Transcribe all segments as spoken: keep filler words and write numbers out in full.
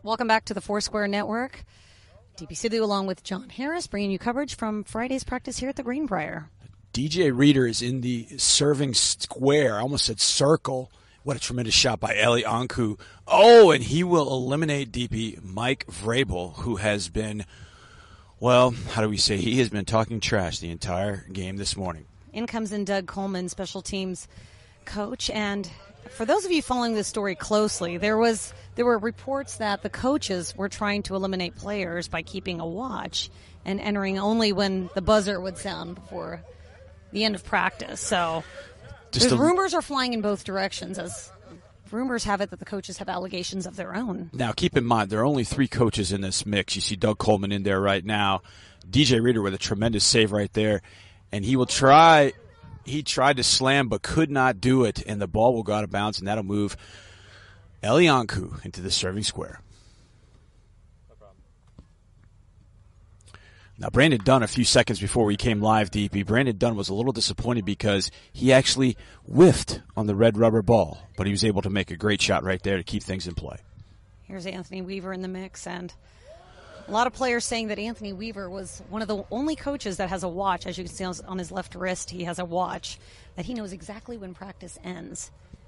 Welcome back to the Foursquare Network. D P Sidhu along with John Harris bringing you coverage from Friday's practice here at the Greenbrier. D J Reader is in the serving square. I almost said circle. What a tremendous shot by Eli Anku. Oh, and he will eliminate D P Mike Vrabel, who has been, well, how do we say, he has been talking trash the entire game this morning. In comes in Doug Coleman, special teams coach, and for those of you following this story closely, there was there were reports that the coaches were trying to eliminate players by keeping a watch and entering only when the buzzer would sound before the end of practice. So the rumors are flying in both directions, as rumors have it that the coaches have allegations of their own. Now, keep in mind, there are only three coaches in this mix. You see Doug Coleman in there right now. D J Reader with a tremendous save right there. And he will try, he tried to slam but could not do it, and the ball will go out of bounds, and that'll move Eli Anku into the serving square. Now, Brandon Dunn, a few seconds before we came live, D P, Brandon Dunn was a little disappointed because he actually whiffed on the red rubber ball, but he was able to make a great shot right there to keep things in play. Here's Anthony Weaver in the mix, and a lot of players saying that Anthony Weaver was one of the only coaches that has a watch. As you can see on his left wrist, he has a watch that he knows exactly when practice ends.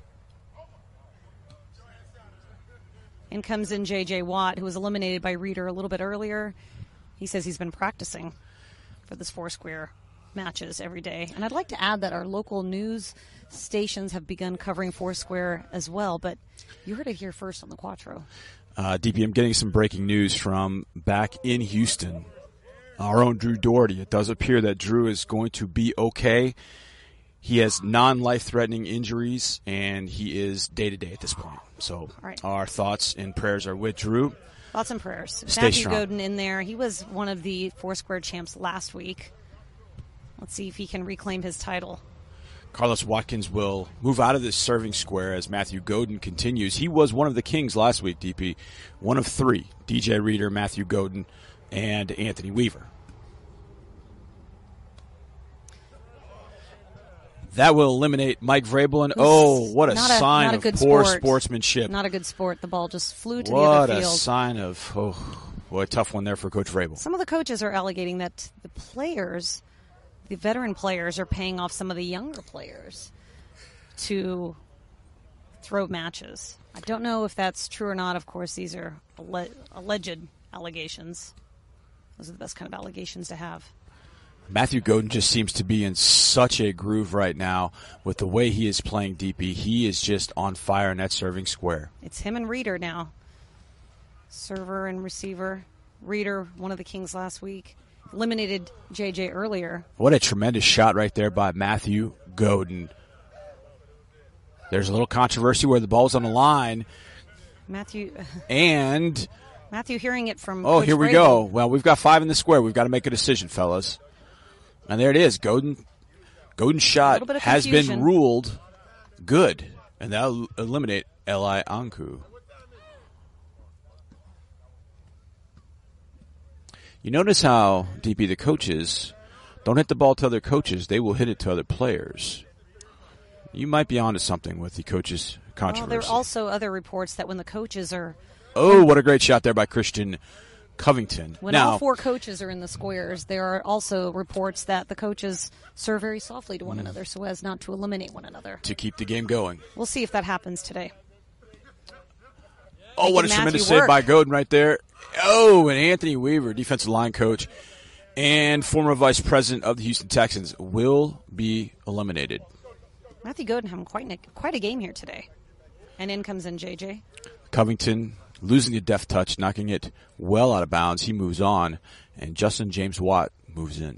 In comes in J J Watt, who was eliminated by Reader a little bit earlier. He says he's been practicing for this Foursquare matches every day. And I'd like to add that our local news stations have begun covering Foursquare as well, but you heard it here first on the Quattro. Uh, D P, I'm getting some breaking news from back in Houston. Our own Drew Doherty. It does appear that Drew is going to be okay. He has non-life-threatening injuries, and he is day-to-day at this point. So right. Our thoughts and prayers are with Drew. Thoughts and prayers. Stay Matthew strong. Godin in there. He was one of the Foursquare champs last week. Let's see if he can reclaim his title. Carlos Watkins will move out of this serving square as Matthew Godin continues. He was one of the kings last week, D P. One of three. D J Reader, Matthew Godin, and Anthony Weaver. That will eliminate Mike Vrabel. And oh, what a a, sign a of poor sport. sportsmanship. Not a good sport. The ball just flew to what the other field. What a sign of, oh, boy, a tough one there for Coach Vrabel. Some of the coaches are alleging that the players, the veteran players, are paying off some of the younger players to throw matches. I don't know if that's true or not. Of course, these are alle- alleged allegations. Those are the best kind of allegations to have. Matthew Godin just seems to be in such a groove right now with the way he is playing D P. He is just on fire in that serving square. It's him and Reader now. Server and receiver. Reader, one of the kings last week. Eliminated J J earlier. What a tremendous shot right there by Matthew Godin. There's a little controversy where the ball's on the line. Matthew. And. Matthew hearing it from Oh, Coach here we Vrabel. go. Well, we've got five in the square. We've got to make a decision, fellas. And there it is. Godin, Godin's shot has been ruled good. And that'll eliminate Eli Anku. You notice how, D P, the coaches don't hit the ball to other coaches. They will hit it to other players. You might be onto something with the coaches' controversy. Well, there are also other reports that when the coaches are... Oh, what a great shot there by Christian Covington. When now, all four coaches are in the squares, there are also reports that the coaches serve very softly to one mm. another so as not to eliminate one another. To keep the game going. We'll see if that happens today. Oh, what a Matthew tremendous work. save by Godin right there. Oh, and Anthony Weaver, defensive line coach and former vice president of the Houston Texans, will be eliminated. Matthew Godin having quite a, quite a game here today. And in comes in J J. Covington losing the deft touch, knocking it well out of bounds. He moves on, and Justin James Watt moves in.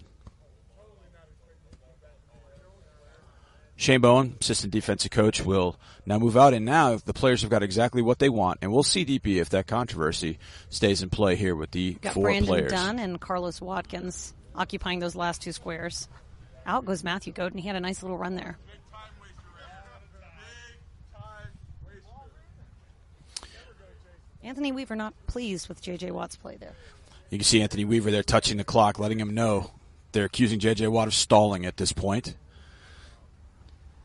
Shane Bowen, assistant defensive coach, will now move out, and now the players have got exactly what they want, and we'll see, D P, if that controversy stays in play here with the got four Brandon players. Dunn and Carlos Watkins occupying those last two squares. Out goes Matthew Godin. He had a nice little run there. Anthony Weaver not pleased with J J Watt's play there. You can see Anthony Weaver there touching the clock, letting him know they're accusing J J Watt of stalling at this point.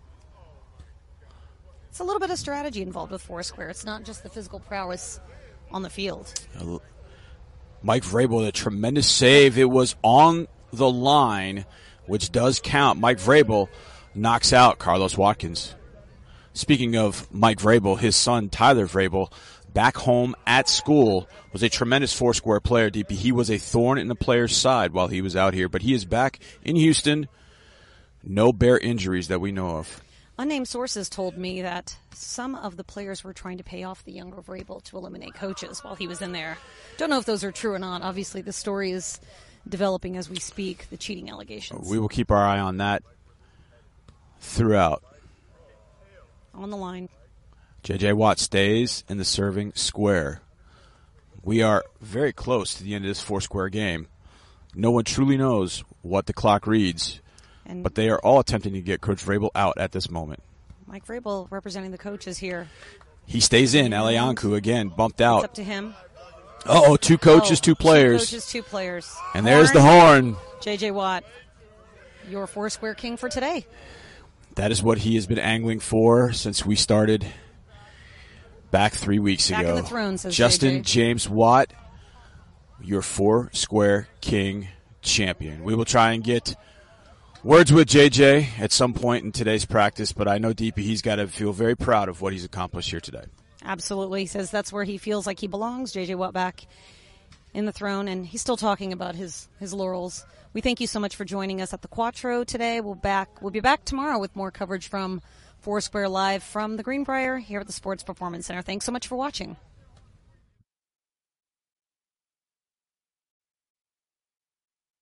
It's a little bit of strategy involved with Foursquare. It's not just the physical prowess on the field. Mike Vrabel, a tremendous save. It was on the line, which does count. Mike Vrabel knocks out Carlos Watkins. Speaking of Mike Vrabel, his son Tyler Vrabel, back home at school, was a tremendous four-square player, D P. He was a thorn in the player's side while he was out here, but he is back in Houston. No Bear injuries that we know of. Unnamed sources told me that some of the players were trying to pay off the younger Vrabel to eliminate coaches while he was in there. Don't know if those are true or not. Obviously, the story is developing as we speak, the cheating allegations. We will keep our eye on that throughout. On the line. J J. Watt stays in the serving square. We are very close to the end of this four-square game. No one truly knows what the clock reads, and but they are all attempting to get Coach Vrabel out at this moment. Mike Vrabel representing the coaches here. He stays in. Elianku again bumped out. It's up to him. Uh-oh, two coaches, oh, two players. Two coaches, two players. And there's the horn. J J. Watt, your four-square king for today. That is what he has been angling for since we started back three weeks back ago. In the throne, says Justin J J. James Watt, your four-square king champion. We will try and get words with J J at some point in today's practice, but I know D P, he's got to feel very proud of what he's accomplished here today. Absolutely. He says that's where he feels like he belongs. J J. Watt back in the throne, and he's still talking about his, his laurels. We thank you so much for joining us at the Quattro today. We'll back we'll be back tomorrow with more coverage from Foursquare Live from the Greenbrier here at the Sports Performance Center. Thanks so much for watching.